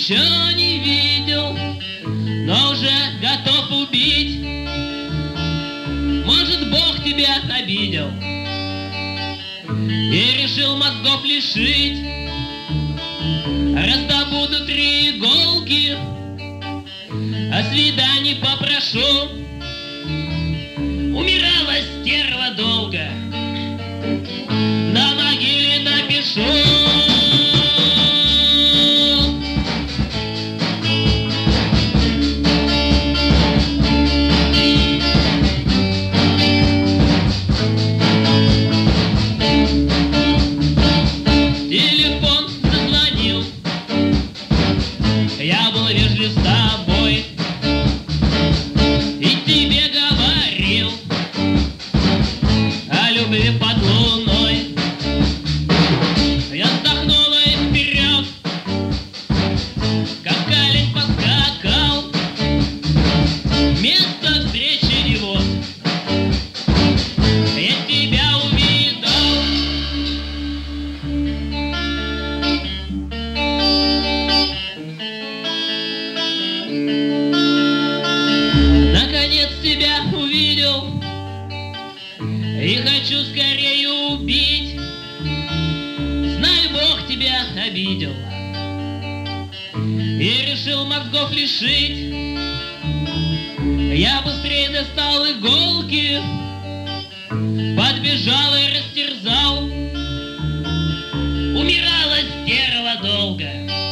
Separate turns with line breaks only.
еще не видел, но уже готов убить. Может, Бог тебя обидел и решил мозгов лишить. Раздобуду 3 иголки, о свидании попрошу. Умирала стерва долго, на могиле напишу. Телефон зазвонил, я был вежлив с тобой и тебе говорил о любви под луной. Я вздохнула и вперед, как олень поскакал. Место встречи не вот, я тебя увидал. Наконец тебя увидел и хочу скорее убить. Знаю, Бог тебя обидел и решил мозгов лишить. Я быстрее достал иголки, подбежал и растерзал. Умирала стерва долго,